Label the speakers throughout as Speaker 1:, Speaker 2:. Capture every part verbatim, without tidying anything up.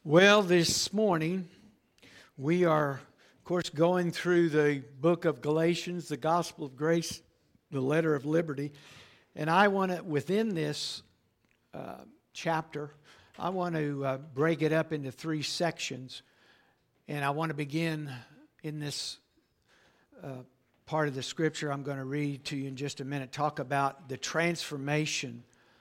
Speaker 1: Well, this morning we are, of course, going through the book of Galatians, the gospel of grace, the letter of liberty. And I want to, within this uh, chapter, I want to uh, break it up into three sections. And I want to begin in this uh, part of the scripture I'm going to read to you in just a minute, talk about the transformation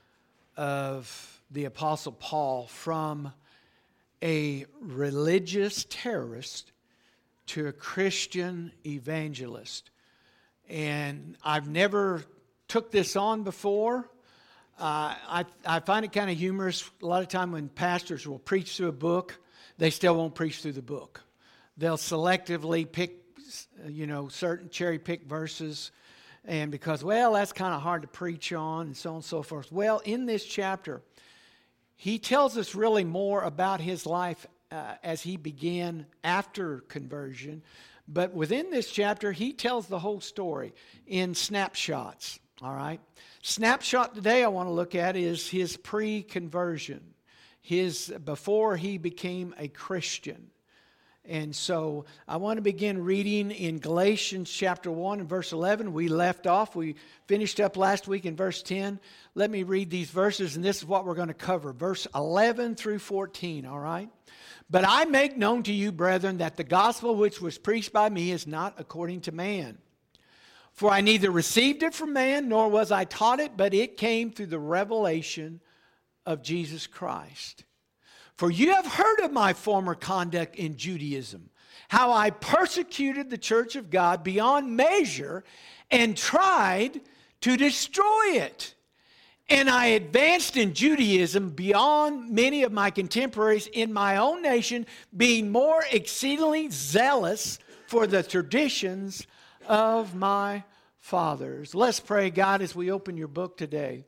Speaker 1: of the Apostle Paul from a religious terrorist to a Christian evangelist. And I've never took this on before. Uh, I, I find it kind of humorous. A lot of time when pastors will preach through a book, they still won't preach through the book. They'll selectively pick, you know, certain cherry pick verses. And because, well, that's kind of hard to preach on and so on and so forth. Well, in this chapter, he tells us really more about his life uh, as he began after conversion. But within this chapter, he tells the whole story in snapshots. All right. Snapshot today I want to look at is his pre-conversion, his before he became a Christian. And so I want to begin reading in Galatians chapter one and verse eleven. We left off. We finished up last week in verse ten. Let me read these verses, and this is what we're going to cover. Verse eleven through fourteen, all right? But I make known to you, brethren, that the gospel which was preached by me is not according to man. For I neither received it from man, nor was I taught it, but it came through the revelation of Jesus Christ. For you have heard of my former conduct in Judaism, how I persecuted the church of God beyond measure and tried to destroy it. And I advanced in Judaism beyond many of my contemporaries in my own nation, being more exceedingly zealous for the traditions of my fathers. Let's pray, God, as we open your book today.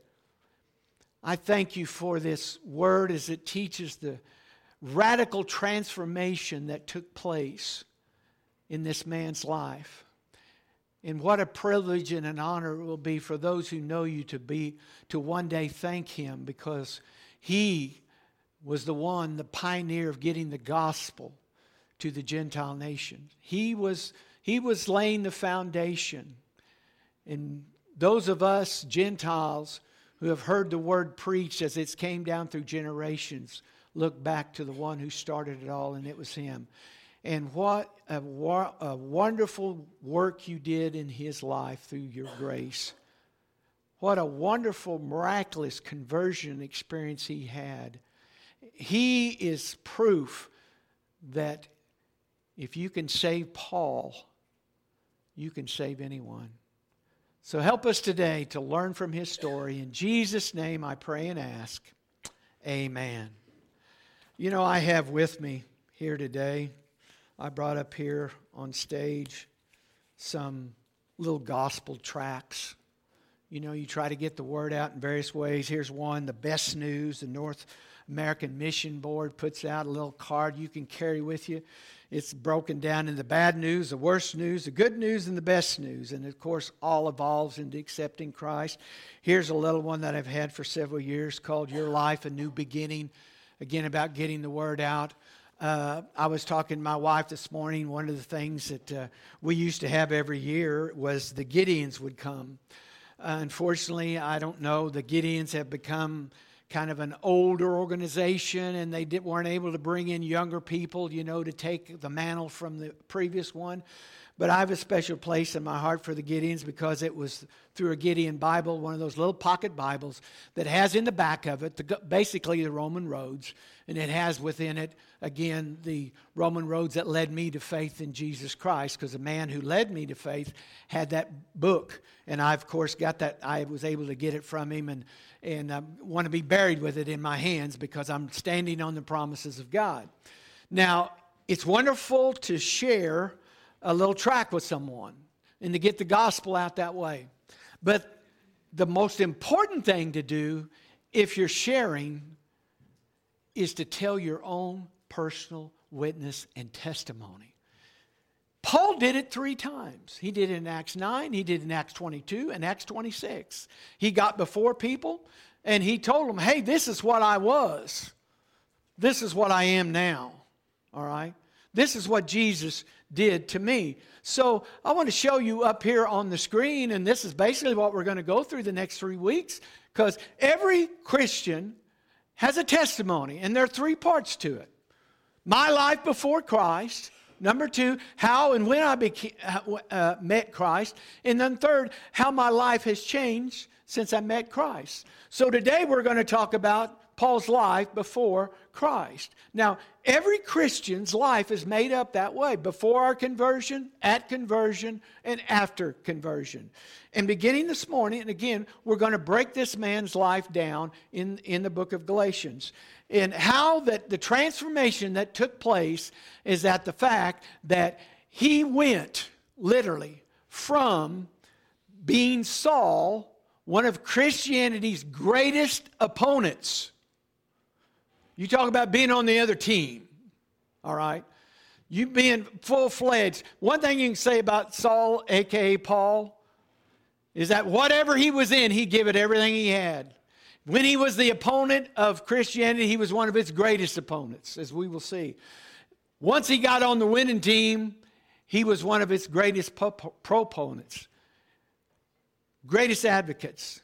Speaker 1: I thank you for this word as it teaches the radical transformation that took place in this man's life. And what a privilege and an honor it will be for those who know you to be, to one day thank him, because he was the one, the pioneer of getting the gospel to the Gentile nations. He was, he was laying the foundation. And those of us Gentiles who have heard the word preached as it's came down through generations, look back to the one who started it all, and it was him. And what a, wa- a wonderful work you did in his life through your grace. What a wonderful, miraculous conversion experience he had. He is proof that if you can save Paul, you can save anyone. So help us today to learn from his story. In Jesus' name I pray and ask. Amen. You know, I have with me here today, I brought up here on stage some little gospel tracts. You know, you try to get the word out in various ways. Here's one, the Best News, the North American Mission Board puts out a little card you can carry with you. It's broken down into the bad news, the worst news, the good news, and the best news. And, of course, all evolves into accepting Christ. Here's a little one that I've had for several years called Your Life, a New Beginning. Again, about getting the word out. Uh, I was talking to my wife this morning. One of the things that uh, we used to have every year was the Gideons would come. Uh, unfortunately, I don't know, the Gideons have become kind of an older organization, and they did, weren't able to bring in younger people, you know, to take the mantle from the previous one. But I have a special place in my heart for the Gideons because it was through a Gideon Bible, one of those little pocket Bibles that has in the back of it the, basically the Roman roads. And it has within it, again, the Roman roads that led me to faith in Jesus Christ, because the man who led me to faith had that book. And I, of course, got that. I was able to get it from him and, and I want to be buried with it in my hands because I'm standing on the promises of God. Now, it's wonderful to share a little tract with someone and to get the gospel out that way. But the most important thing to do if you're sharing is to tell your own personal witness and testimony. Paul did it three times. He did it in Acts nine, he did it in Acts twenty-two, and Acts twenty-six. He got before people and he told them, hey, this is what I was. this is what I am now. All right? This is what Jesus did to me. So I want to show you up here on the screen, and this is basically what we're going to go through the next three weeks, because every Christian has a testimony, and there are three parts to it. My life before Christ. Number two, how and when I became, uh, met Christ. And then third, how my life has changed since I met Christ. So today we're going to talk about Paul's life before Christ. Now, every Christian's life is made up that way. Before our conversion, at conversion, and after conversion. And beginning this morning, and again, we're going to break this man's life down in, in the book of Galatians. And how that the transformation that took place is that the fact that he went literally from being Saul, one of Christianity's greatest opponents. You talk about being on the other team, all right? You being full-fledged. One thing you can say about Saul, a k a. Paul, is that whatever he was in, he'd give it everything he had. When he was the opponent of Christianity, he was one of its greatest opponents, as we will see. Once he got on the winning team, he was one of its greatest proponents, greatest advocates.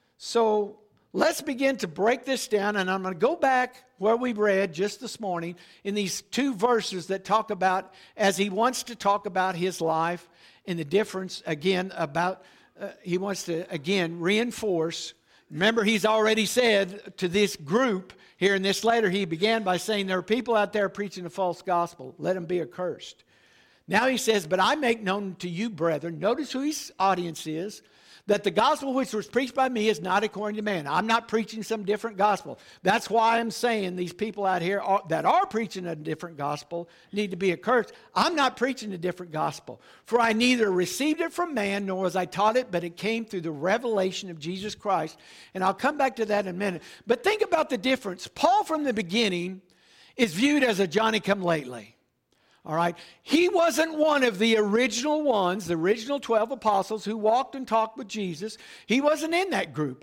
Speaker 1: So let's begin to break this down, and I'm going to go back where we read just this morning in these two verses that talk about, as he wants to talk about his life and the difference, again, about, uh, he wants to, again, reinforce. Remember, he's already said to this group here in this letter, he began by saying there are people out there preaching a false gospel. Let them be accursed. Now he says, but I make known to you, brethren, notice who his audience is, that the gospel which was preached by me is not according to man. I'm not preaching some different gospel. That's why I'm saying these people out here are, that are preaching a different gospel need to be accursed. I'm not preaching a different gospel. For I neither received it from man, nor was I taught it, but it came through the revelation of Jesus Christ. And I'll come back to that in a minute. But think about the difference. Paul from the beginning is viewed as a Johnny-come-lately. All right. He wasn't one of the original ones, the original twelve apostles who walked and talked with Jesus. He wasn't in that group.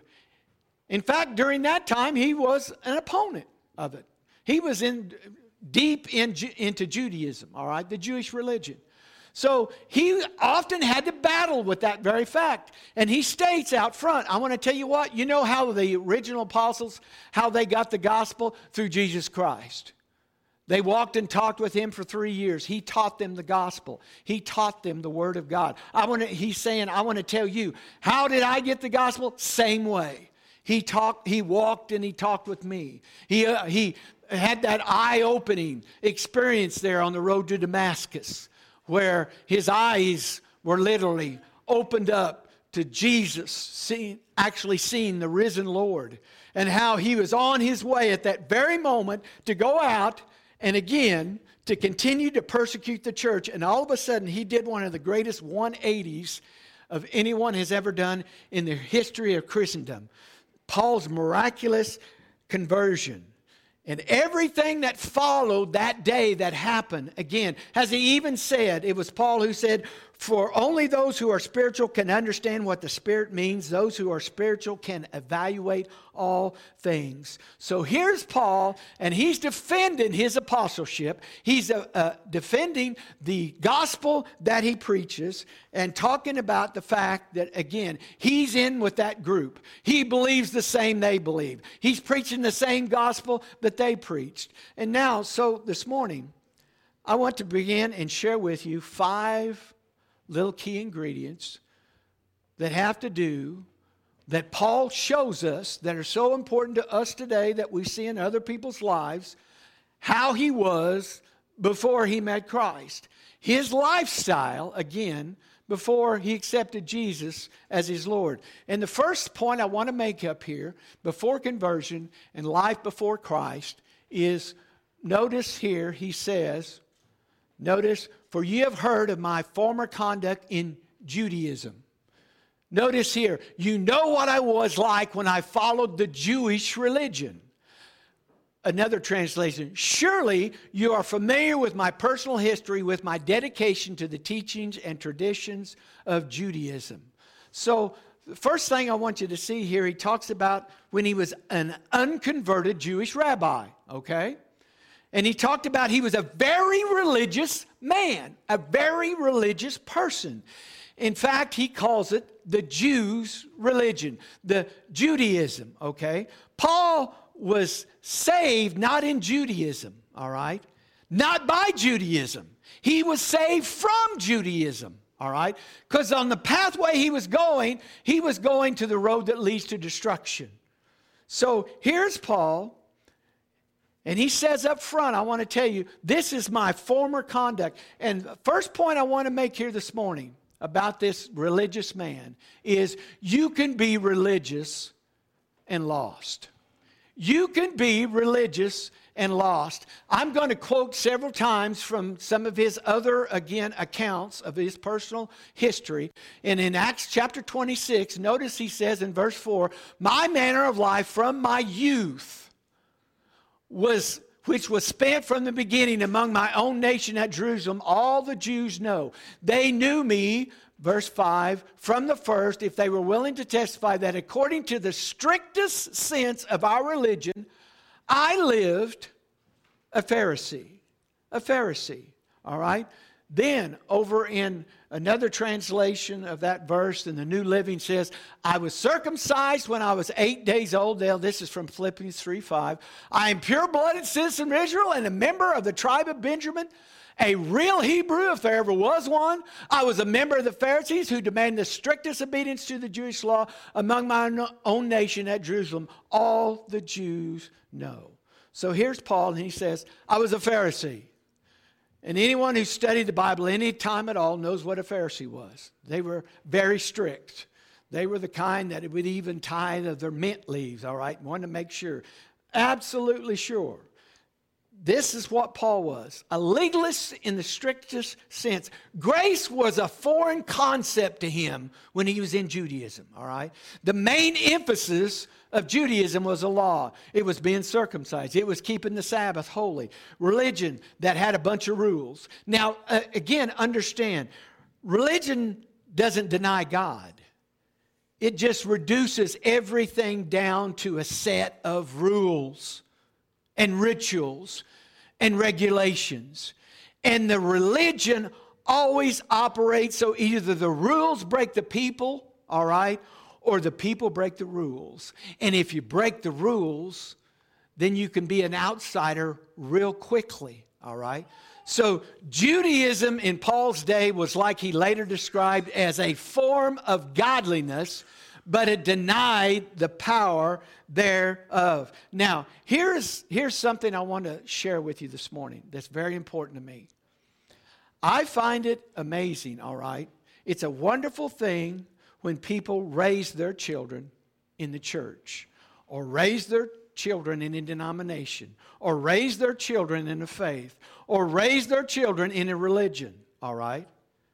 Speaker 1: In fact, during that time, he was an opponent of it. He was in deep in, into Judaism, all right, the Jewish religion. So he often had to battle with that very fact. And he states out front, I want to tell you what, you know how the original apostles, how they got the gospel? Through Jesus Christ. They walked and talked with him for three years. He taught them the gospel. He taught them the word of God. I want to, he's saying, I want to tell you, how did I get the gospel? Same way. He talked, he walked and he talked with me. He, uh, he had that eye-opening experience there on the road to Damascus, where his eyes were literally opened up to Jesus, seeing, actually seeing the risen Lord, and how he was on his way at that very moment to go out and again, to continue to persecute the church. And all of a sudden, he did one of the greatest one eighties of anyone has ever done in the history of Christendom. Paul's miraculous conversion. And everything that followed that day that happened, again, as he even said, it was Paul who said, for only those who are spiritual can understand what the Spirit means. Those who are spiritual can evaluate all things. So here's Paul, and he's defending his apostleship. He's uh, uh, defending the gospel that he preaches and talking about the fact that, again, he's in with that group. He believes the same they believe. He's preaching the same gospel that they preached. And now, so this morning, I want to begin and share with you five little key ingredients that have to do, that Paul shows us, that are so important to us today that we see in other people's lives, how he was before he met Christ. His lifestyle, again, before he accepted Jesus as his Lord. And the first point I want to make up here, before conversion and life before Christ, is, notice here he says, notice, for ye have heard of my former conduct in Judaism. Notice here, you know what I was like when I followed the Jewish religion. Another translation, surely you are familiar with my personal history, with my dedication to the teachings and traditions of Judaism. So the first thing I want you to see here, he talks about when he was an unconverted Jewish rabbi, okay? And he talked about he was a very religious man, a very religious person. In fact, he calls it the Jews' religion, the Judaism, okay? Paul was saved not in Judaism, all right? Not by Judaism. He was saved from Judaism, all right? Because on the pathway he was going, he was going to the road that leads to destruction. So here's Paul. And he says up front, I want to tell you, this is my former conduct. And the first point I want to make here this morning about this religious man is you can be religious and lost. You can be religious and lost. I'm going to quote several times from some of his other, again, accounts of his personal history. And in Acts chapter twenty-six, notice he says in verse four, my manner of life from my youth, was which was spent from the beginning among my own nation at Jerusalem, all the Jews know. They knew me, verse five, from the first, if they were willing to testify that according to the strictest sense of our religion, I lived a Pharisee. A Pharisee, all right? Then, over in another translation of that verse in the New Living says, I was circumcised when I was eight days old. Now, this is from Philippians three five. I am pure-blooded citizen of Israel and a member of the tribe of Benjamin, a real Hebrew if there ever was one. I was a member of the Pharisees who demand the strictest obedience to the Jewish law among my own nation at Jerusalem. All the Jews know. So here's Paul, and he says, I was a Pharisee. And anyone who studied the Bible any time at all knows what a Pharisee was. They were very strict. They were the kind that would even tithe of their mint leaves, all right? Wanted to make sure. Absolutely sure. This is what Paul was. A legalist in the strictest sense. Grace was a foreign concept to him when he was in Judaism, all right? The main emphasis of Judaism was a law. It was being circumcised. It was keeping the Sabbath holy. Religion that had a bunch of rules. Now, uh, again, understand, religion doesn't deny God. It just reduces everything down to a set of rules and rituals and regulations. And the religion always operates so either the rules break the people, all right, or the people break the rules. And if you break the rules, then you can be an outsider real quickly, all right? So Judaism in Paul's day was like he later described as a form of godliness, but it denied the power thereof. Now, here's, here's something I want to share with you this morning that's very important to me. I find it amazing, all right? It's a wonderful thing when people raise their children in the church, or raise their children in a denomination, or raise their children in a faith, or raise their children in a religion, all right?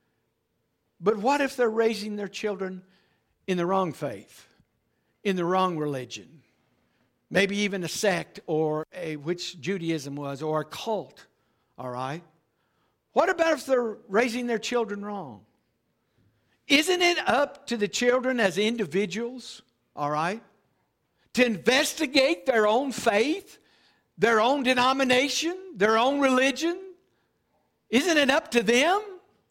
Speaker 1: But what if they're raising their children in the wrong faith, in the wrong religion, maybe even a sect, or a, which Judaism was, or a cult, all right? What about if they're raising their children wrong? Isn't it up to the children as individuals, all right, to investigate their own faith, their own denomination, their own religion? Isn't it up to them?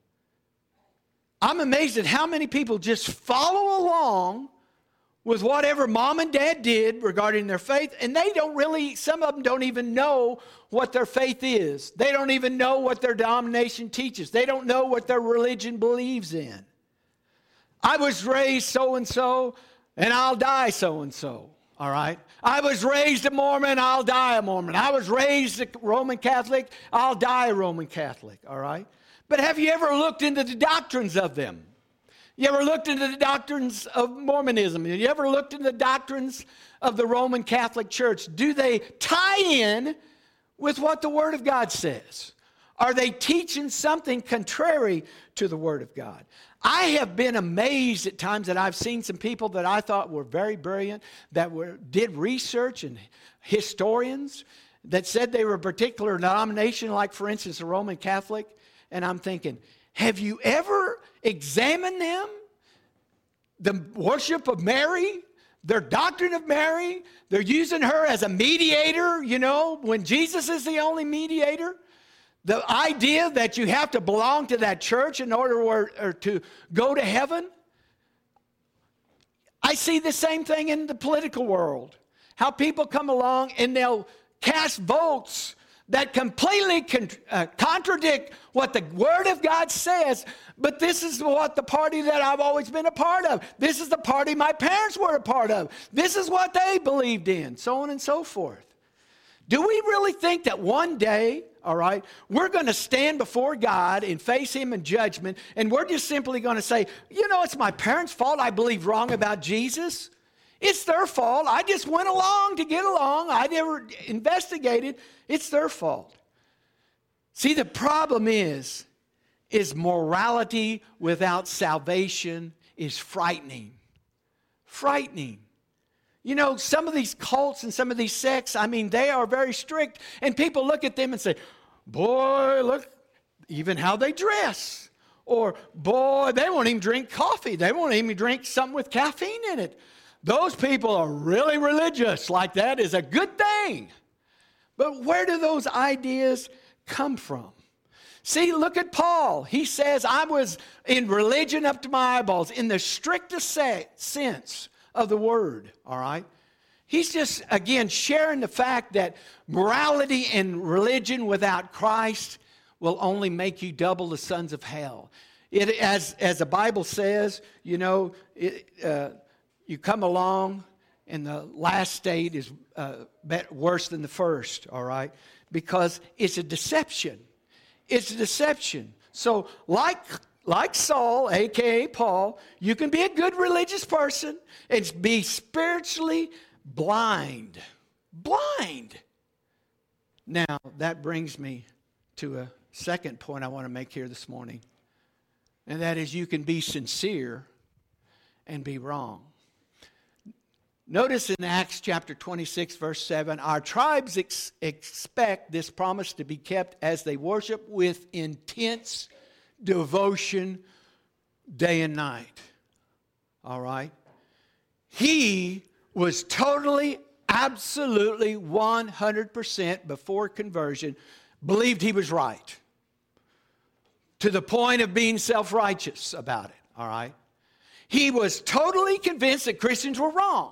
Speaker 1: I'm amazed at how many people just follow along with whatever mom and dad did regarding their faith, and they don't really, some of them don't even know what their faith is. They don't even know what their denomination teaches. They don't know what their religion believes in. I was raised so-and-so, and I'll die so-and-so, all right? I was raised a Mormon, I'll die a Mormon. I was raised a Roman Catholic, I'll die a Roman Catholic, all right? But have you ever looked into the doctrines of them? You ever looked into the doctrines of Mormonism? Have you ever looked into the doctrines of the Roman Catholic Church? Do they tie in with what the Word of God says? Are they teaching something contrary to the Word of God? I have been amazed at times that I've seen some people that I thought were very brilliant, that were did research, and historians that said they were a particular denomination, like, for instance, a Roman Catholic. And I'm thinking, have you ever examined them? The worship of Mary, their doctrine of Mary. They're using her as a mediator, you know, when Jesus is the only mediator. The idea that you have to belong to that church in order or, or to go to heaven. I see the same thing in the political world. How people come along and they'll cast votes that completely con- uh, contradict what the Word of God says. But this is what the party that I've always been a part of. This is the party my parents were a part of. This is what they believed in, so on and so forth. Do we really think that one day, all right, we're going to stand before God and face Him in judgment, and we're just simply going to say, you know, it's my parents' fault I believed wrong about Jesus? It's their fault. I just went along to get along. I never investigated. It's their fault. See, the problem is, is morality without salvation is frightening. Frightening. You know, some of these cults and some of these sects, I mean, they are very strict. And people look at them and say, boy, look, even how they dress. Or, boy, they won't even drink coffee. They won't even drink something with caffeine in it. Those people are really religious. Like that is a good thing. But where do those ideas come from? See, look at Paul. He says, I was in religion up to my eyeballs in the strictest sense of the word, all right? He's just, again, sharing the fact that morality and religion without Christ will only make you double the sons of hell. It, as, as the Bible says, you know, it, uh, you come along and the last state is uh, worse than the first, all right? Because it's a deception. It's a deception. So like Like Saul, a k a. Paul, you can be a good religious person and be spiritually blind. Blind. Now, that brings me to a second point I want to make here this morning. And that is you can be sincere and be wrong. Notice in Acts chapter twenty-six, verse seven, our tribes ex- expect this promise to be kept as they worship with intense devotion day and night. All right? He was totally, absolutely, one hundred percent before conversion, believed he was right. To the point of being self-righteous about it. All right? He was totally convinced that Christians were wrong.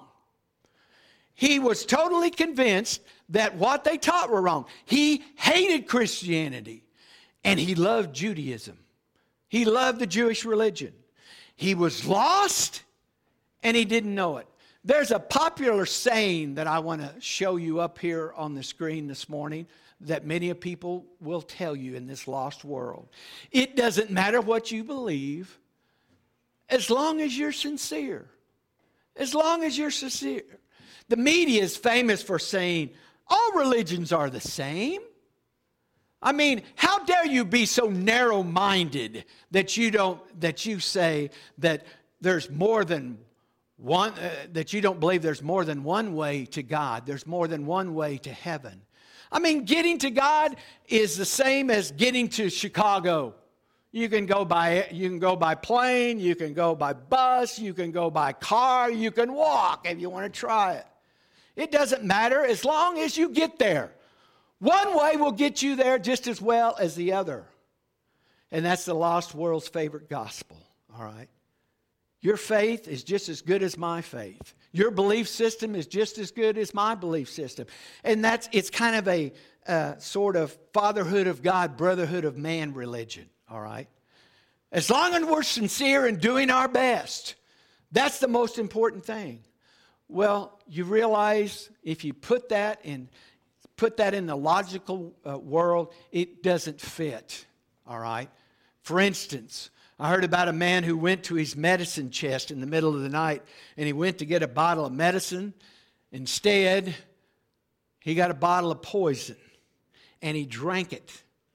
Speaker 1: He was totally convinced that what they taught were wrong. He hated Christianity and he loved Judaism. He loved the Jewish religion. He was lost and he didn't know it. There's a popular saying that I want to show you up here on the screen this morning that many people will tell you in this lost world. It doesn't matter what you believe as long as you're sincere. As long as you're sincere. The media is famous for saying all religions are the same. I mean, how dare you be so narrow-minded that you don't that you say that there's more than one uh, that you don't believe there's more than one way to God. There's more than one way to heaven. I mean, getting to God is the same as getting to Chicago. You can go by you can go by plane, you can go by bus, you can go by car, you can walk if you want to try it. It doesn't matter as long as you get there. One way will get you there just as well as the other. And that's the lost world's favorite gospel, all right? Your faith is just as good as my faith. Your belief system is just as good as my belief system. And that's it's kind of a uh, sort of fatherhood of God, brotherhood of man religion, all right? As long as we're sincere and doing our best, that's the most important thing. Well, you realize if you put that in put that in the logical uh, world, it doesn't fit, all right? For instance, I heard about a man who went to his medicine chest in the middle of the night, and he went to get a bottle of medicine. Instead, he got a bottle of poison, and he drank it.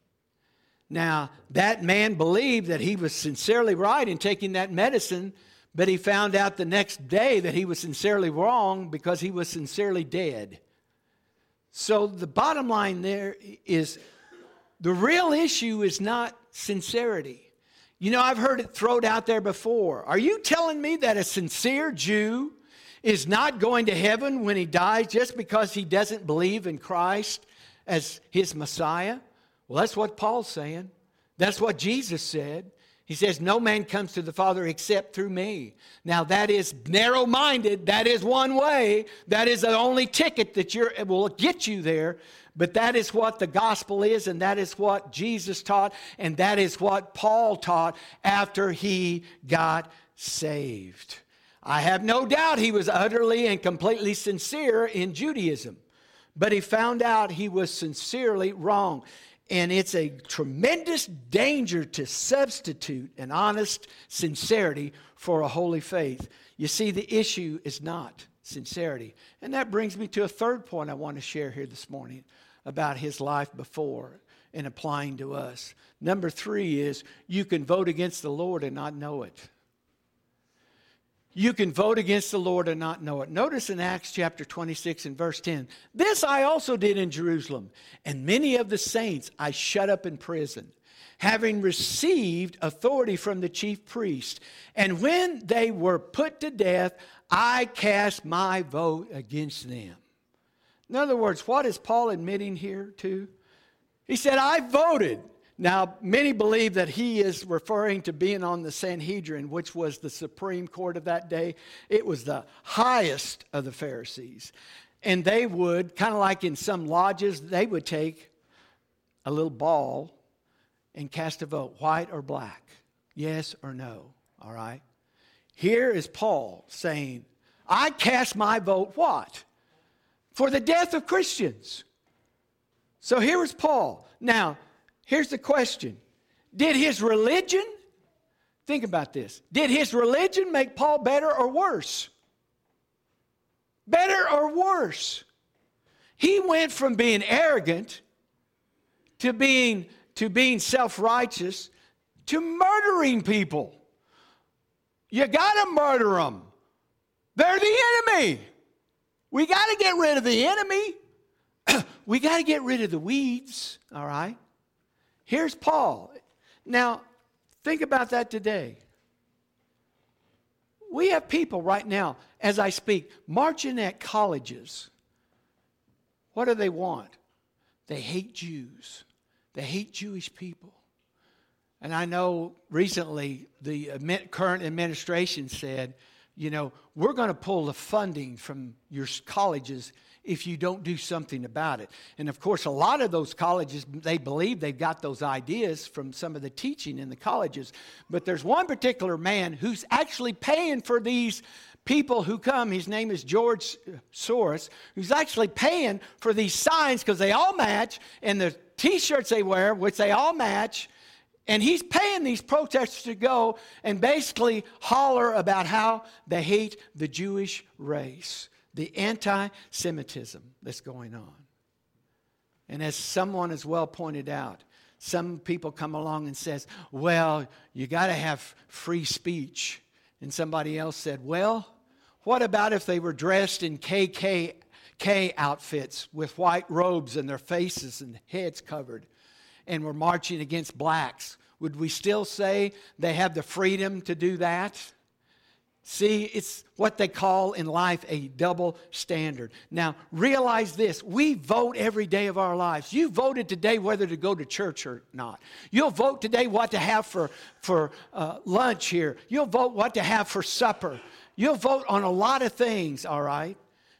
Speaker 1: Now, that man believed that he was sincerely right in taking that medicine, but he found out the next day that he was sincerely wrong because he was sincerely dead. So the bottom line there is the real issue is not sincerity. You know, I've heard it thrown out there before. Are you telling me that a sincere Jew is not going to heaven when he dies just because he doesn't believe in Christ as his Messiah? Well, that's what Paul's saying. That's what Jesus said. He says, no man comes to the Father except through me. Now, that is narrow-minded. That is one way. That is the only ticket that you're, will get you there. But that is what the gospel is, and that is what Jesus taught, and that is what Paul taught after he got saved. I have no doubt he was utterly and completely sincere in Judaism, but he found out he was sincerely wrong. And it's a tremendous danger to substitute an honest sincerity for a holy faith. You see, the issue is not sincerity. And that brings me to a third point I want to share here this morning about his life before and applying to us. Number three is you can vote against the Lord and not know it. You can vote against the Lord and not know it. Notice in Acts chapter twenty-six and verse ten, this I also did in Jerusalem, and many of the saints I shut up in prison, having received authority from the chief priest. And when they were put to death, I cast my vote against them. In other words, what is Paul admitting here to? He said, I voted. Now, many believe that he is referring to being on the Sanhedrin, which was the supreme court of that day. It was the highest of the Pharisees. And they would, kind of like in some lodges, they would take a little ball and cast a vote, white or black, yes or no, all right? Here is Paul saying, I cast my vote, what? For the death of Christians. So here is Paul. Now, here's the question. Did his religion, think about this, did his religion make Paul better or worse? Better or worse? He went from being arrogant to being, to being self-righteous to murdering people. You got to murder them. They're the enemy. We got to get rid of the enemy. We got to get rid of the weeds, all right? Here's Paul. Now, think about that today. We have people right now, as I speak, marching at colleges. What do they want? They hate Jews. They hate Jewish people. And I know recently the current administration said, you know, we're going to pull the funding from your colleges if you don't do something about it. And of course, a lot of those colleges, they believe they've got those ideas from some of the teaching in the colleges. But there's one particular man who's actually paying for these people who come. His name is George Soros, who's actually paying for these signs because they all match, and the T-shirts they wear, which they all match. And he's paying these protesters to go and basically holler about how they hate the Jewish race, the anti-Semitism that's going on. And as someone as well pointed out, some people come along and says, well, you got to have free speech. And somebody else said, well, what about if they were dressed in K K K outfits with white robes and their faces and heads covered and were marching against blacks? Would we still say they have the freedom to do that? See, it's what they call in life a double standard. Now, realize this. We vote every day of our lives. You voted today whether to go to church or not. You'll vote today what to have for, for uh, lunch here. You'll vote what to have for supper. You'll vote on a lot of things, all right?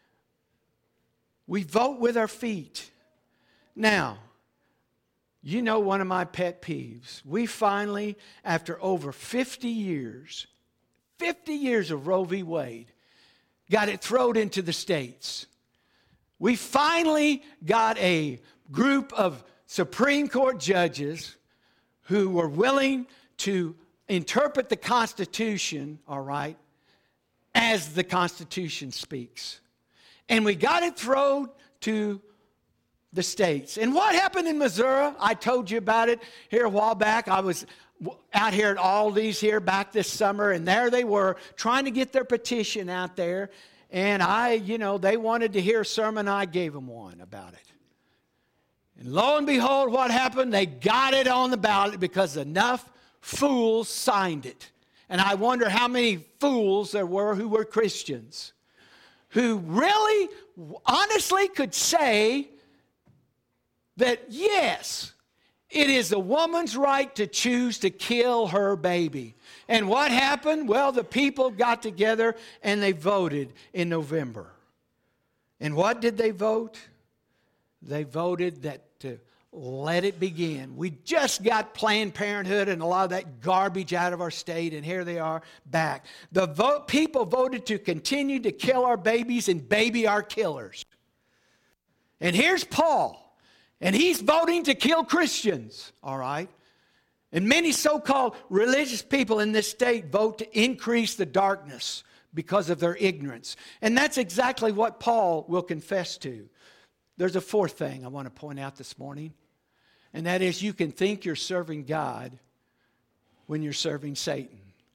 Speaker 1: We vote with our feet. Now, you know one of my pet peeves. We finally, after over fifty years, fifty years of Roe v. Wade, got it thrown into the states. We finally got a group of Supreme Court judges who were willing to interpret the Constitution, all right, as the Constitution speaks. And we got it thrown to the states. And what happened in Missouri? I told you about it here a while back. I was out here at Aldi's here back this summer, and there they were trying to get their petition out there. And I, you know, they wanted to hear a sermon. I gave them one about it. And lo and behold, what happened? They got it on the ballot because enough fools signed it. And I wonder how many fools there were who were Christians. who really, honestly could say that, yes, it is a woman's right to choose to kill her baby. And what happened? Well, the people got together and they voted in November. And what did they vote? They voted that to let it begin. We just got Planned Parenthood and a lot of that garbage out of our state, and here they are back. The vote, people voted to continue to kill our babies and baby our killers. And here's Paul, and he's voting to kill Christians, all right? And many so-called religious people in this state vote to increase the darkness because of their ignorance. And that's exactly what Paul will confess to. There's a fourth thing I want to point out this morning, and that is you can think you're serving God when you're serving Satan.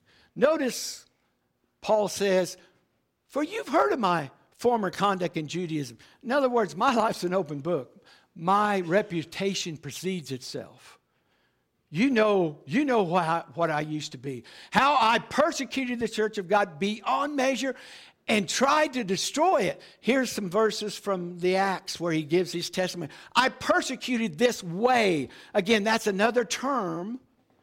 Speaker 1: Notice Paul says, for you've heard of my former conduct in Judaism. In other words, my life's an open book. My reputation precedes itself. You know, you know what I, what I used to be. How I persecuted the church of God beyond measure and tried to destroy it. Here's some verses from the Acts where he gives his testimony. I persecuted this way. Again, that's another term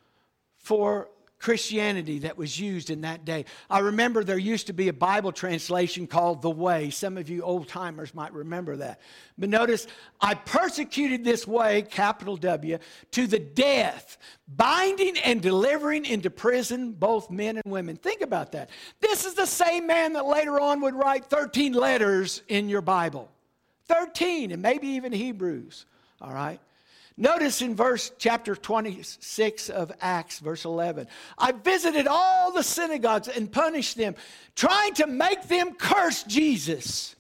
Speaker 1: for Christianity that was used in that day. I remember there used to be a Bible translation called The Way. Some of you old timers might remember that. But notice, I persecuted this way, capital W, to the death, binding and delivering into prison both men and women. Think about that. This is the same man that later on would write thirteen letters in your Bible. thirteen, and maybe even Hebrews. All right? Notice in verse chapter twenty-six of Acts, verse eleven. I visited all the synagogues and punished them, trying to make them curse Jesus.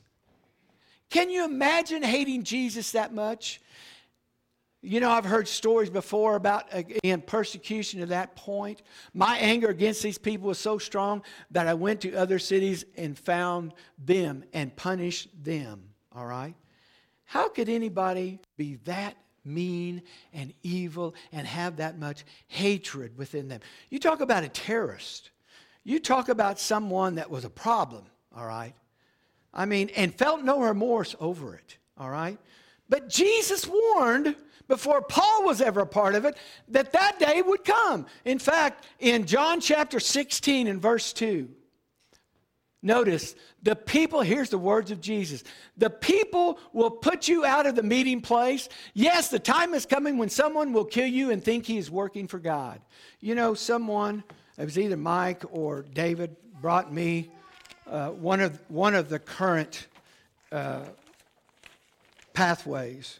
Speaker 1: Can you imagine hating Jesus that much? You know, I've heard stories before about, again, persecution to that point. My anger against these people was so strong that I went to other cities and found them and punished them. All right? How could anybody be that mean and evil and have that much hatred within them? You talk about a terrorist. You talk about someone that was a problem, all right? I mean, and felt no remorse over it, all right? But Jesus warned before Paul was ever a part of it that that day would come. In fact, in John chapter sixteen and verse two, notice, the people, here's the words of Jesus. The people will put you out of the meeting place. Yes, the time is coming when someone will kill you and think he is working for God. You know, someone, it was either Mike or David, brought me uh, one of one of the current uh, pathways.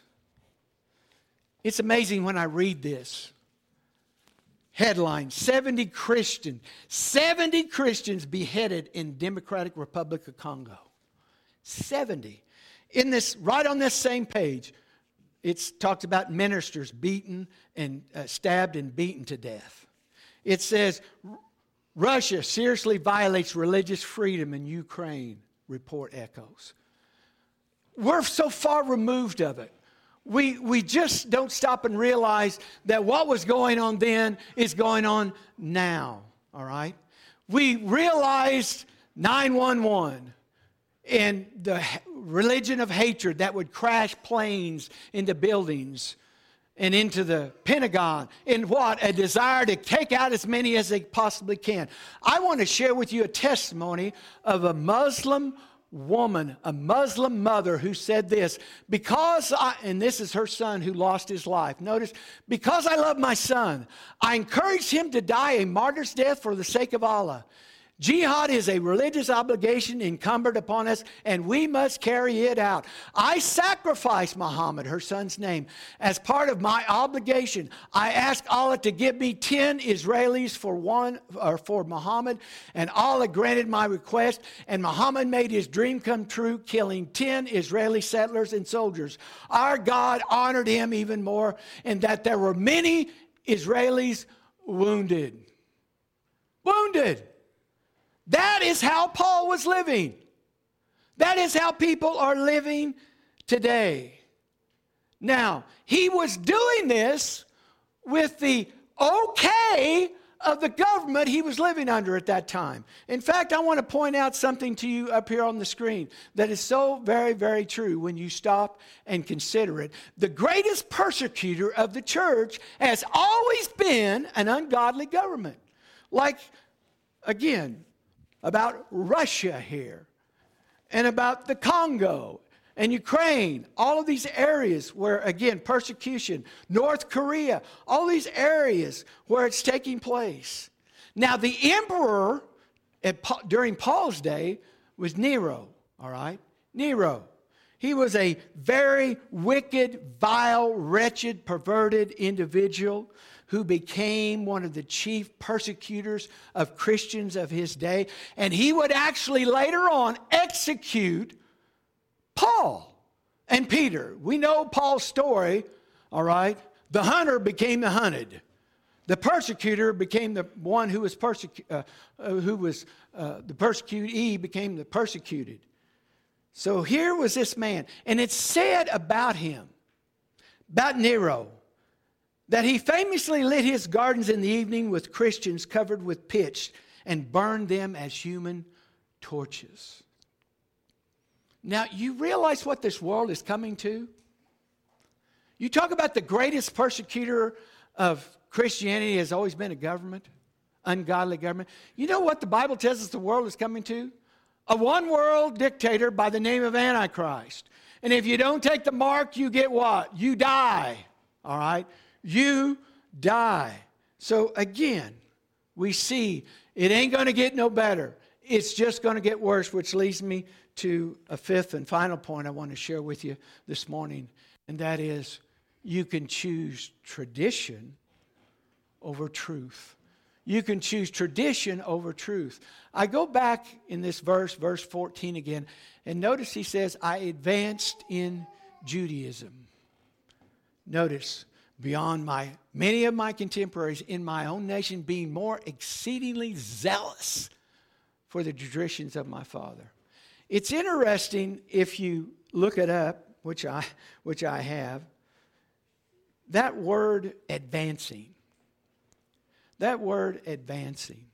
Speaker 1: It's amazing when I read this. Headline, seventy Christians, seventy Christians beheaded in Democratic Republic of Congo. seventy. In this, right on this same page, it talks about ministers beaten and uh, stabbed and beaten to death. It says, Russia seriously violates religious freedom in Ukraine, report echoes. We're so far removed of it. We we just don't stop and realize that what was going on then is going on now, all right? We realized nine one one and the religion of hatred that would crash planes into buildings and into the Pentagon in what? A desire to take out as many as they possibly can. I want to share with you a testimony of a Muslim woman, a Muslim mother who said this, because I, and this is her son who lost his life. Notice, because I love my son, I encouraged him to die a martyr's death for the sake of Allah. Jihad is a religious obligation incumbent upon us, and we must carry it out. I sacrificed Muhammad, her son's name, as part of my obligation. I asked Allah to give me ten Israelis for one, or for Muhammad, and Allah granted my request, and Muhammad made his dream come true, killing ten Israeli settlers and soldiers. Our God honored him even more, in that there were many Israelis wounded. Wounded. That is how Paul was living. That is how people are living today. Now, he was doing this with the okay of the government he was living under at that time. In fact, I want to point out something to you up here on the screen that is so very, very true when you stop and consider it. The greatest persecutor of the church has always been an ungodly government. Like, again, about Russia here, and about the Congo and Ukraine, all of these areas where, again, persecution, North Korea, all these areas where it's taking place. Now, the emperor at, during Paul's day was Nero, all right? Nero. He was a very wicked, vile, wretched, perverted individual who became one of the chief persecutors of Christians of his day. And he would actually later on execute Paul and Peter. We know Paul's story, all right? The hunter became the hunted. The persecutor became the one who was persecu- uh, uh, who was uh, the persecutee became the persecuted. So here was this man, and it's said about him, about Nero, that he famously lit his gardens in the evening with Christians covered with pitch and burned them as human torches. Now, you realize what this world is coming to? You talk about the greatest persecutor of Christianity has always been a government, ungodly government. You know what the Bible tells us the world is coming to? A one-world dictator by the name of Antichrist. And if you don't take the mark, you get what? You die. All right? You die. So again, we see it ain't going to get no better. It's just going to get worse, which leads me to a fifth and final point I want to share with you this morning, and that is you can choose tradition over truth. You can choose tradition over truth. I go back in this verse, verse fourteen again, and notice he says, I advanced in Judaism. Notice, beyond my many of my contemporaries in my own nation being more exceedingly zealous for the traditions of my father. It's interesting if you look it up, which I which I have, that word advancing. That word advancing.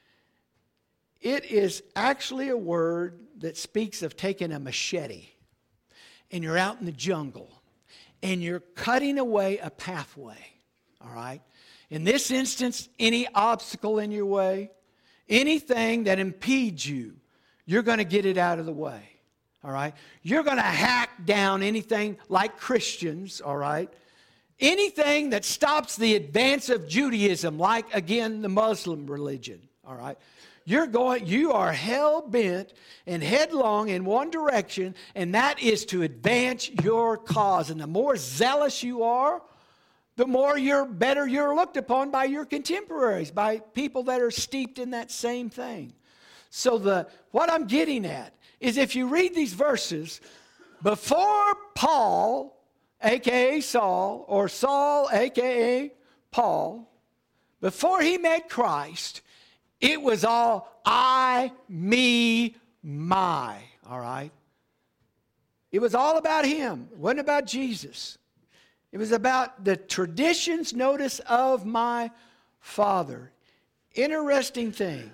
Speaker 1: It is actually a word that speaks of taking a machete and you're out in the jungle and you're cutting away a pathway. All right? In this instance, any obstacle in your way, anything that impedes you, you're going to get it out of the way, all right? You're going to hack down anything like Christians, all right? Anything that stops the advance of Judaism, like, again, the Muslim religion, all right? You're going, you are hell-bent and headlong in one direction, and that is to advance your cause. And the more zealous you are, the more you're better you're looked upon by your contemporaries, by people that are steeped in that same thing. So the what I'm getting at is if you read these verses, before Paul, a k a. Saul, or Saul, a k a. Paul, before he met Christ, it was all I, me, my, all right? It was all about him. It wasn't about Jesus. It was about the traditions, notice, of my father. Interesting thing.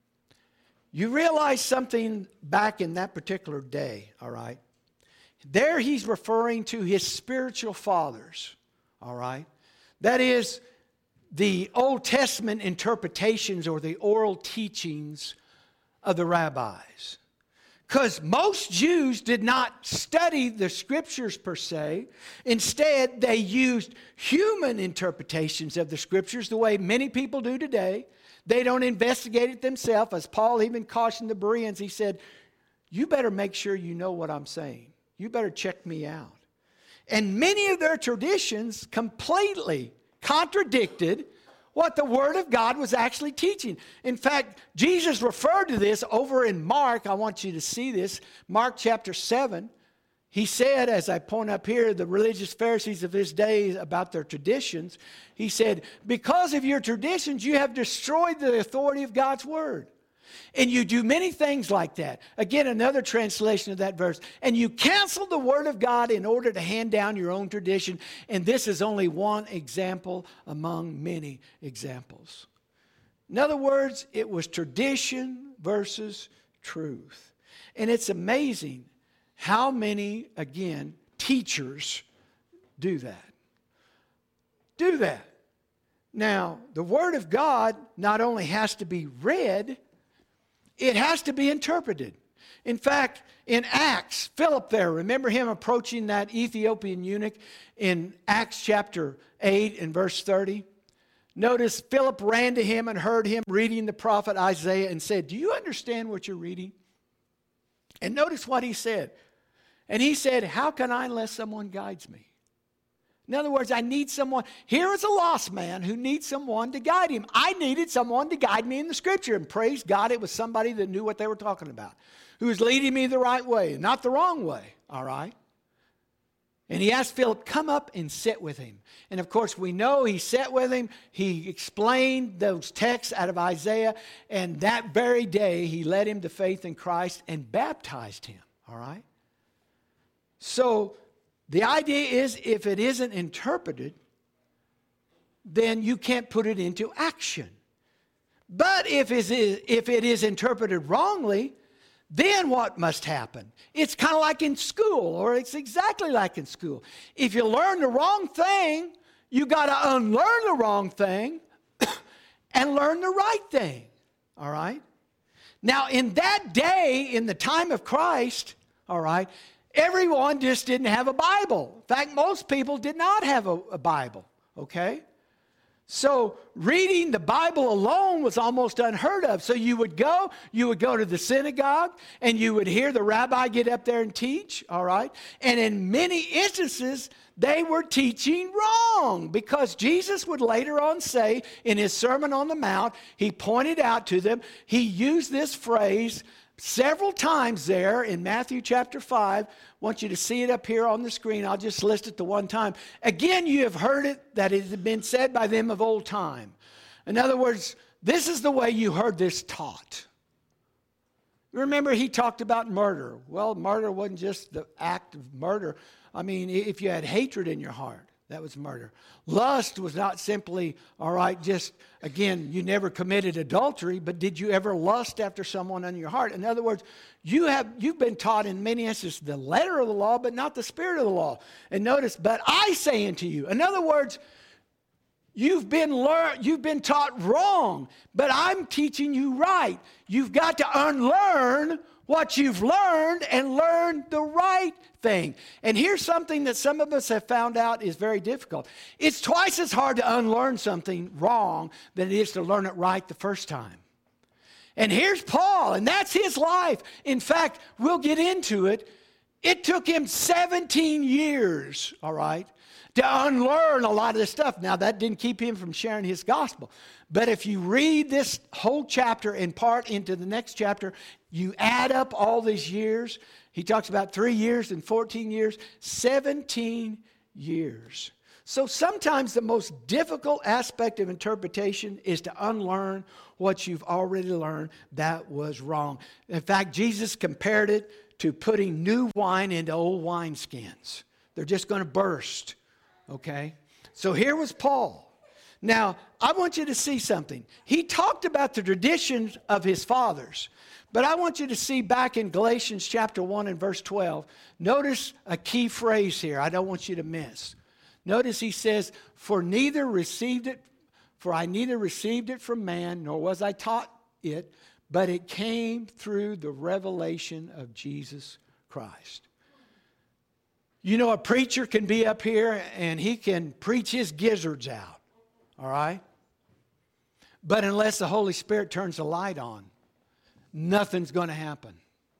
Speaker 1: You realize something back in that particular day, all right? There he's referring to his spiritual fathers, all right? That is the Old Testament interpretations or the oral teachings of the rabbis. Because most Jews did not study the scriptures per se. Instead, they used human interpretations of the scriptures the way many people do today. They don't investigate it themselves. As Paul even cautioned the Bereans, he said, you better make sure you know what I'm saying. You better check me out. And many of their traditions completely contradicted what the Word of God was actually teaching. In fact, Jesus referred to this over in Mark. I want you to see this. Mark chapter seven. He said, as I point up here, the religious Pharisees of his day about their traditions, he said, because of your traditions, you have destroyed the authority of God's Word. And you do many things like that. Again, another translation of that verse. And you cancel the Word of God in order to hand down your own tradition. And this is only one example among many examples. In other words, it was tradition versus truth. And it's amazing how many, again, teachers do that. Do that. Now, the Word of God not only has to be read, it has to be interpreted. In fact, in Acts, Philip there, remember him approaching that Ethiopian eunuch in Acts chapter eight and verse thirty? Notice Philip ran to him and heard him reading the prophet Isaiah and said, "Do you understand what you're reading?" And notice what he said. And he said, "How can I unless someone guides me?" In other words, I need someone. Here is a lost man who needs someone to guide him. I needed someone to guide me in the Scripture. And praise God, it was somebody that knew what they were talking about, who was leading me the right way, not the wrong way, all right? And he asked Philip, "Come up and sit with him." And of course, we know he sat with him. He explained those texts out of Isaiah. And that very day, he led him to faith in Christ and baptized him, all right? So the idea is, if it isn't interpreted, then you can't put it into action. But if it is, if it is interpreted wrongly, then what must happen? It's kind of like in school, or it's exactly like in school. If you learn the wrong thing, you got to unlearn the wrong thing and learn the right thing. All right? Now, in that day, in the time of Christ, all right, everyone just didn't have a Bible. In fact, most people did not have a, a Bible. Okay? So reading the Bible alone was almost unheard of. So you would go, you would go to the synagogue, and you would hear the rabbi get up there and teach, all right? And in many instances, they were teaching wrong, because Jesus would later on say in his Sermon on the Mount, he pointed out to them, he used this phrase several times there in Matthew chapter five. I want you to see it up here on the screen. I'll just list it the one time. "Again, you have heard it, that it had been said by them of old time." In other words, this is the way you heard this taught. Remember, he talked about murder. Well, murder wasn't just the act of murder. I mean, if you had hatred in your heart, that was murder. Lust was not simply, all right, just, again, you never committed adultery, but did you ever lust after someone in your heart? In other words, you have, you've been taught in many instances the letter of the law, but not the spirit of the law. And notice, "But I say unto you." In other words, you've been learned, you've been taught wrong, but I'm teaching you right. You've got to unlearn what you've learned and learn the right thing. And here's something that some of us have found out is very difficult. It's twice as hard to unlearn something wrong than it is to learn it right the first time. And here's Paul, and that's his life. In fact, we'll get into it. It took him seventeen years, all right, to unlearn a lot of this stuff. Now, that didn't keep him from sharing his gospel. But if you read this whole chapter in part into the next chapter, you add up all these years. He talks about three years and fourteen years, seventeen years. So sometimes the most difficult aspect of interpretation is to unlearn what you've already learned that was wrong. In fact, Jesus compared it to putting new wine into old wineskins. They're just going to burst. Okay? So here was Paul. Now, I want you to see something. He talked about the traditions of his fathers. But I want you to see back in Galatians chapter one and verse twelve. Notice a key phrase here I don't want you to miss. Notice he says, For neither received it, for I neither received it from man, nor was I taught it, but it came through the revelation of Jesus Christ. You know, a preacher can be up here and he can preach his gizzards out. All right? But unless the Holy Spirit turns the light on, nothing's going to happen.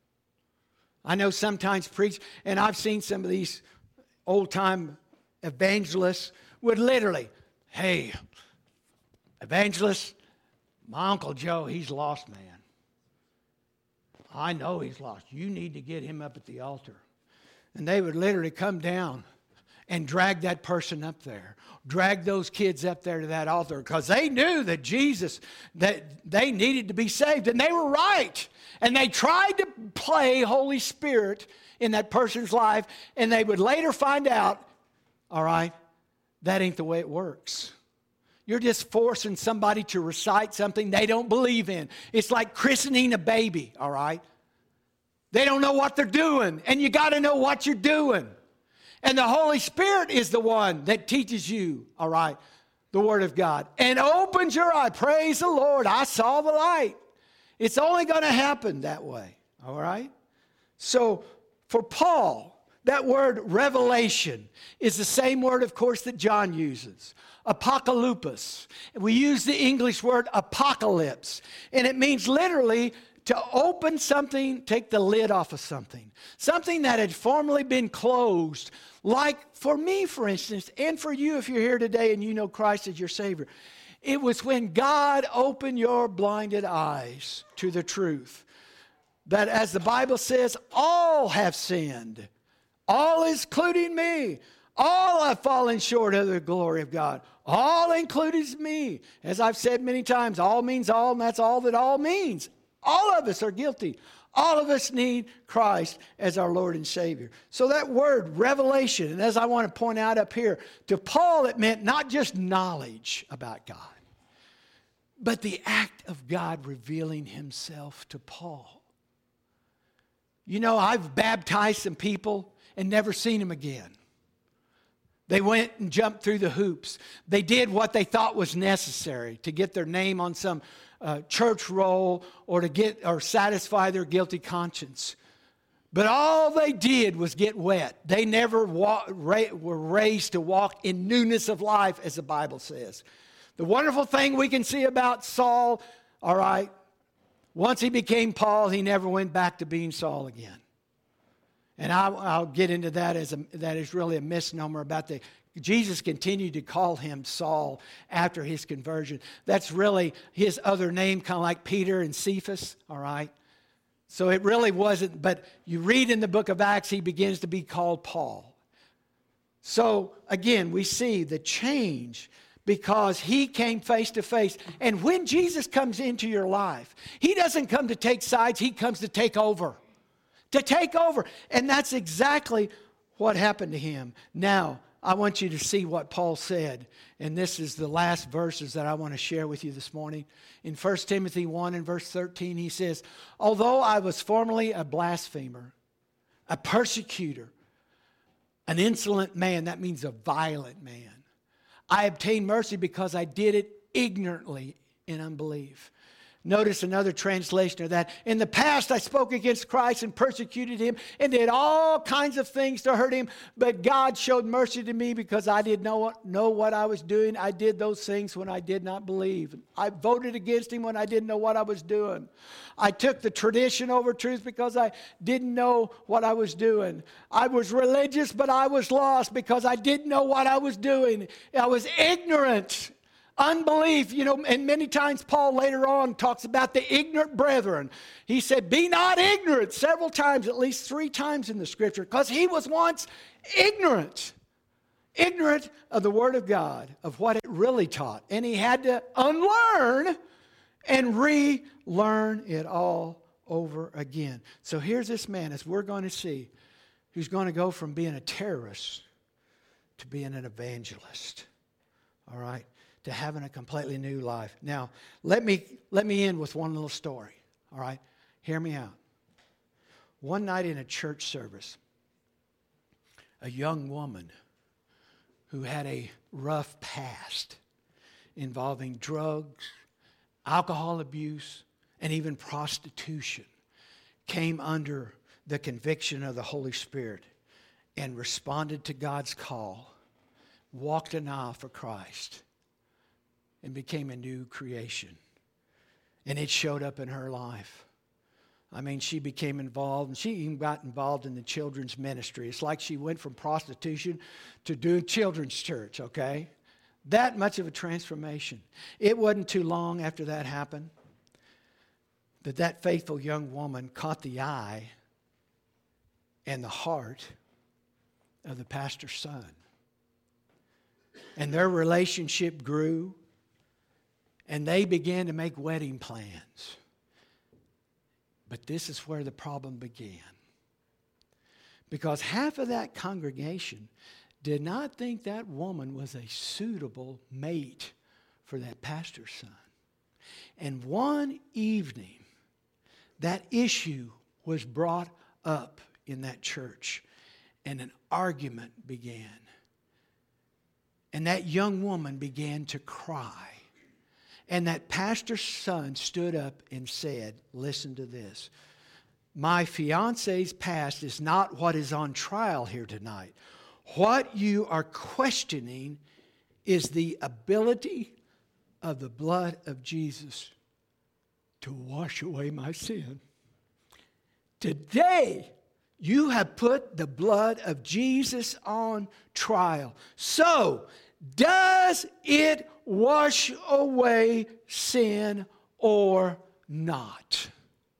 Speaker 1: I know sometimes preach, and I've seen some of these old-time evangelists would literally, hey, evangelist, my Uncle Joe, he's lost, man. I know he's lost. You need to get him up at the altar. And they would literally come down and drag that person up there. Drag those kids up there to that altar because they knew that Jesus, that they needed to be saved. And they were right. And they tried to play Holy Spirit in that person's life. And they would later find out, all right, that ain't the way it works. You're just forcing somebody to recite something they don't believe in. It's like christening a baby, all right? They don't know what they're doing, and you got to know what you're doing. And the Holy Spirit is the one that teaches you, all right, the Word of God, and opens your eye. Praise the Lord, I saw the light. It's only going to happen that way, all right? So for Paul, that word revelation is the same word, of course, that John uses. Apocalypse. We use the English word apocalypse, and it means literally to open something, take the lid off of something. Something that had formerly been closed. Like for me, for instance, and for you if you're here today and you know Christ as your Savior. It was when God opened your blinded eyes to the truth. That as the Bible says, all have sinned. All including me. All have fallen short of the glory of God. All includes me. As I've said many times, all means all, and that's all that all means. All of us are guilty. All of us need Christ as our Lord and Savior. So that word, revelation, and as I want to point out up here, to Paul it meant not just knowledge about God, but the act of God revealing himself to Paul. You know, I've baptized some people and never seen them again. They went and jumped through the hoops. They did what they thought was necessary to get their name on some uh, church roll or to get or satisfy their guilty conscience. But all they did was get wet. They never wa- ra- were raised to walk in newness of life, as the Bible says. The wonderful thing we can see about Saul, all right, once he became Paul, he never went back to being Saul again. And I'll, I'll get into that as a, that is really a misnomer about the, Jesus continued to call him Saul after his conversion. That's really his other name, kind of like Peter and Cephas, all right? So it really wasn't, but you read in the book of Acts, he begins to be called Paul. So again, we see the change because he came face to face. And when Jesus comes into your life, he doesn't come to take sides, he comes to take over. To take over. And that's exactly what happened to him. Now, I want you to see what Paul said. And this is the last verses that I want to share with you this morning. In First Timothy one and verse thirteen, he says, although I was formerly a blasphemer, a persecutor, an insolent man, that means a violent man, I obtained mercy because I did it ignorantly in unbelief. Notice another translation of that. In the past, I spoke against Christ and persecuted him and did all kinds of things to hurt him. But God showed mercy to me because I did not know what I was doing. I did those things when I did not believe. I voted against him when I didn't know what I was doing. I took the tradition over truth because I didn't know what I was doing. I was religious, but I was lost because I didn't know what I was doing. I was ignorant. Unbelief, you know, and many times Paul later on talks about the ignorant brethren. He said, be not ignorant several times, at least three times in the scripture, because he was once ignorant. Ignorant of the word of God, of what it really taught. And he had to unlearn and relearn it all over again. So here's this man, as we're going to see, who's going to go from being a terrorist to being an evangelist. All right? To having a completely new life. Now, let me let me end with one little story. All right? Hear me out. One night in a church service, a young woman who had a rough past involving drugs, alcohol abuse, and even prostitution came under the conviction of the Holy Spirit and responded to God's call, walked an aisle for Christ, and became a new creation. And it showed up in her life. I mean, she became involved, and she even got involved in the children's ministry. It's like she went from prostitution to doing children's church, okay? That much of a transformation. It wasn't too long after that happened that that faithful young woman caught the eye and the heart of the pastor's son. And their relationship grew. And they began to make wedding plans. But this is where the problem began. Because half of that congregation did not think that woman was a suitable mate for that pastor's son. And one evening, that issue was brought up in that church, and an argument began. And that young woman began to cry. And that pastor's son stood up and said, listen to this. My fiance's past is not what is on trial here tonight. What you are questioning is the ability of the blood of Jesus to wash away my sin. Today, you have put the blood of Jesus on trial. So, does it wash away sin or not?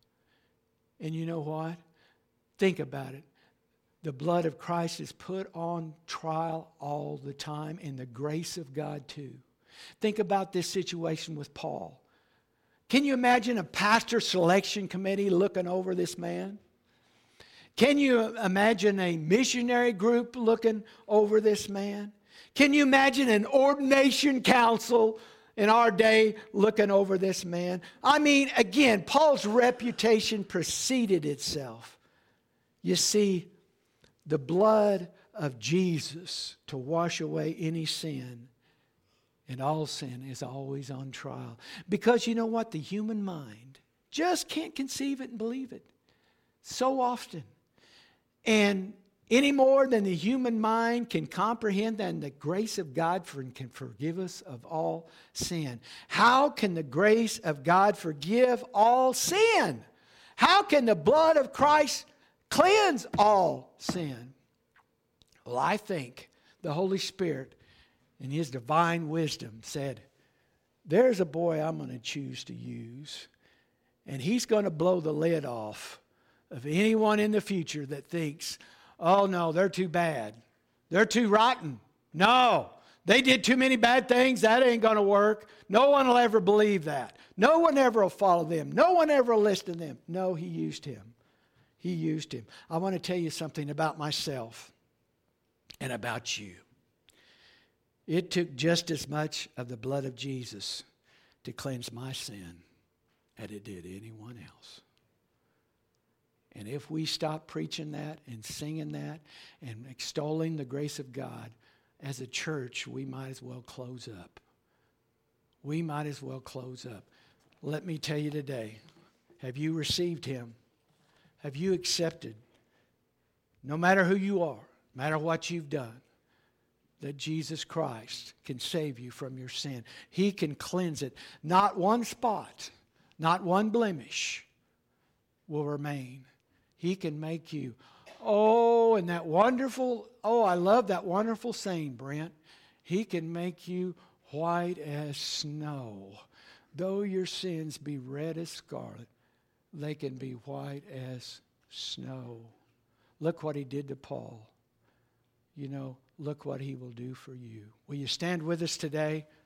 Speaker 1: And you know what? Think about it. The blood of Christ is put on trial all the time, and the grace of God too. Think about this situation with Paul. Can you imagine a pastor selection committee looking over this man? Can you imagine a missionary group looking over this man? Can you imagine an ordination council in our day looking over this man? I mean, again, Paul's reputation preceded itself. You see, the blood of Jesus to wash away any sin, and all sin is always on trial. Because you know what? The human mind just can't conceive it and believe it so often. And any more than the human mind can comprehend, and the grace of God for, can forgive us of all sin. How can the grace of God forgive all sin? How can the blood of Christ cleanse all sin? Well, I think the Holy Spirit in His divine wisdom said, there's a boy I'm going to choose to use, and he's going to blow the lid off of anyone in the future that thinks, oh no, they're too bad. They're too rotten. No, they did too many bad things. That ain't going to work. No one will ever believe that. No one ever will follow them. No one ever will listen to them. No, He used him. He used him. I want to tell you something about myself and about you. It took just as much of the blood of Jesus to cleanse my sin as it did anyone else. And if we stop preaching that and singing that and extolling the grace of God, as a church, we might as well close up. We might as well close up. Let me tell you today, have you received Him? Have you accepted, no matter who you are, no matter what you've done, that Jesus Christ can save you from your sin? He can cleanse it. Not one spot, not one blemish will remain. He can make you, oh, and that wonderful, oh, I love that wonderful saying, Brent. He can make you white as snow. Though your sins be red as scarlet, they can be white as snow. Look what He did to Paul. You know, look what He will do for you. Will you stand with us today?